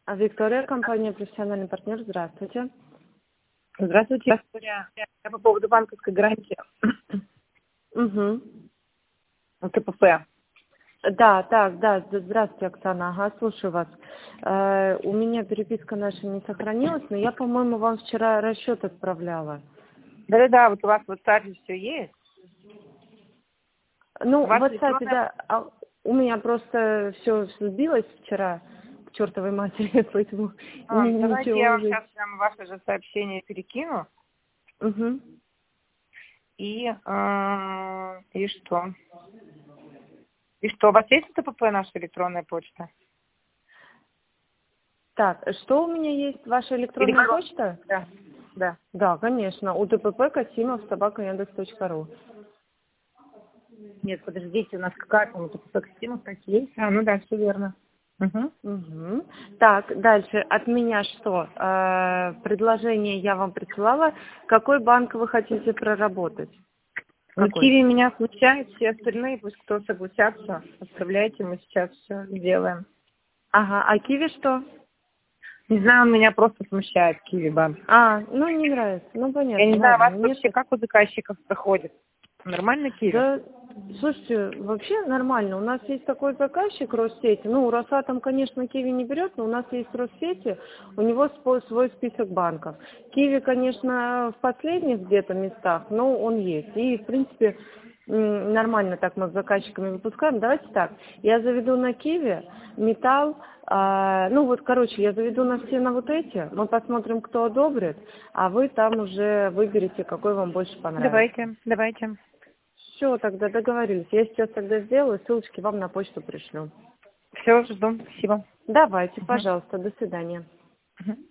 Виктория, компания «Профессиональный партнер». Здравствуйте. Здравствуйте. Я по поводу банковской гарантии. Угу. КПП. Да, так, да. Здравствуйте, Оксана. Ага, слушаю вас. У меня переписка наша не сохранилась, но я, по-моему, вам вчера расчет отправляла. Да-да-да, вот у вас в WhatsApp все есть. Ну, У в вас WhatsApp, электронная... да. У меня просто все сбилось вчера к чертовой матери, поэтому Давайте ничего я вам уже. сейчас прямо ваше же сообщение перекину. Угу. И что? И что, у вас есть КПП, наша электронная почта? Так, что у меня есть? Ваша электронная почта? Да. Да. Да, конечно. utpp@kasimov@yandex.ru. Нет, подождите, у нас какая-то КПП Костюмов так есть. Ну да, все верно. Угу. Угу. Так, дальше. От меня что? Предложение я вам присылала. Какой банк вы хотите проработать? Ну, Какой? Киви меня смущает, все остальные, пусть кто согласятся, оставляйте, мы сейчас все сделаем. Ага, а Киви что? Не знаю, он меня просто смущает, Киви банк. Ну не нравится. Ну понятно. Я не знаю, Ладно, вас нет. вообще как у заказчиков проходит? Нормально Киви? Да, слушайте, вообще нормально. У нас есть такой заказчик Россети. Ну, Росатом, конечно, Киви не берет, но у нас есть Россети, у него свой список банков. Киви, конечно, в последних где-то местах, но он есть. И, в принципе, нормально так мы с заказчиками выпускаем. Давайте так, я заведу на Киви, Металл, я заведу на все на вот эти, мы посмотрим, кто одобрит, а вы там уже выберете, какой вам больше понравится. Давайте. Все, тогда договорились. Я сейчас тогда сделаю, ссылочки вам на почту пришлю. Все, жду. Спасибо. Давайте, пожалуйста, до свидания. Мгм.